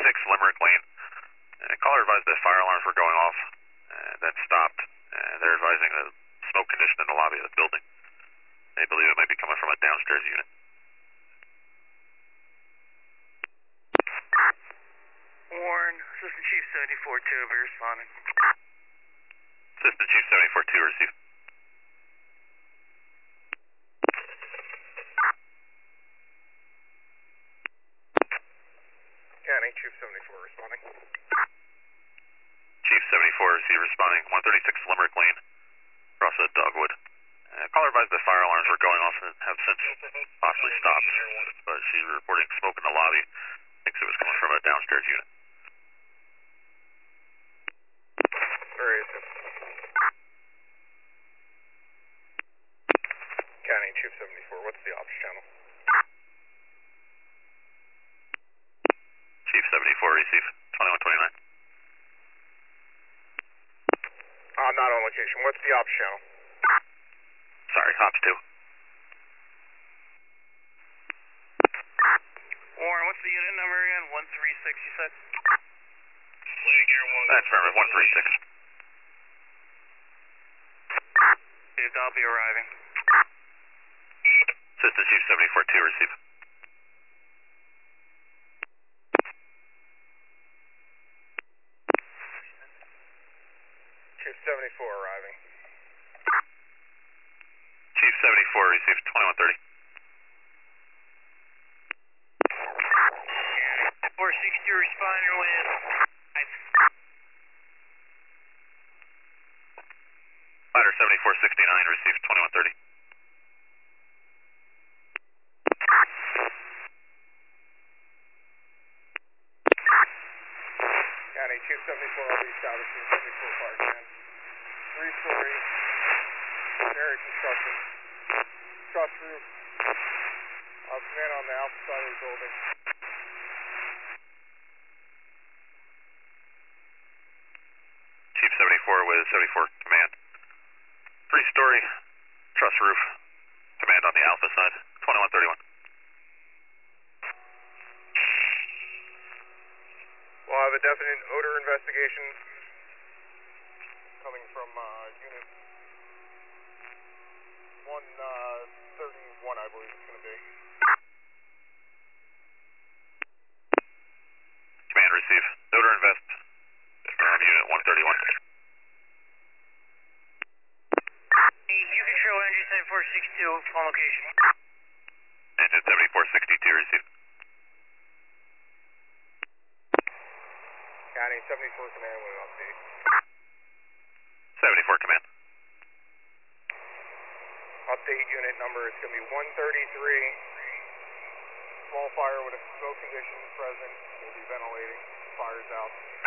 Limerick Lane. Caller advised that fire alarms were going off, then stopped. They're advising a smoke condition in the lobby of the building. They believe it might be coming from a downstairs unit. Warren, Assistant Chief 74-2, be responding. Assistant Chief 74-2, receive. County, Chief 74 responding. Chief 74, receive, responding. 136 Limerick Lane, across the Dogwood. Caller advised that fire alarms were going off and have since possibly stopped, but she's reporting smoke in the lobby. Thinks it was coming from a downstairs unit. Where is it? County, Chief 74, what's the ops channel? Chief 74, receive. 2129. Not on location. What's the ops channel? Sorry, Ops 2. Warren, what's the unit number again? 136, you said? That's affirmative, 136. I'll be arriving. Assistant Chief 74-2, receive. Chief 74 arriving. Chief 74, receive. 2130. 460, responder with... Ladder 7469, receive. 2130. County, Chief 74, I'll be establishing 74 Park, man. 3-story, generic construction, truss roof, command on the alpha side of the building. Chief 74 with 74 command. 3-story, truss roof, command on the alpha side. 2131. We'll have a definite odor investigation coming from unit 131, I believe it's going to be. Command, receive. Odor invest. From unit 131. You control engine 7462 on location. Engine 7462, receive. County 74 command with an update. 74 command. Update unit number is going to be 133. Small fire with a smoke condition present. We'll be ventilating. Fire's out.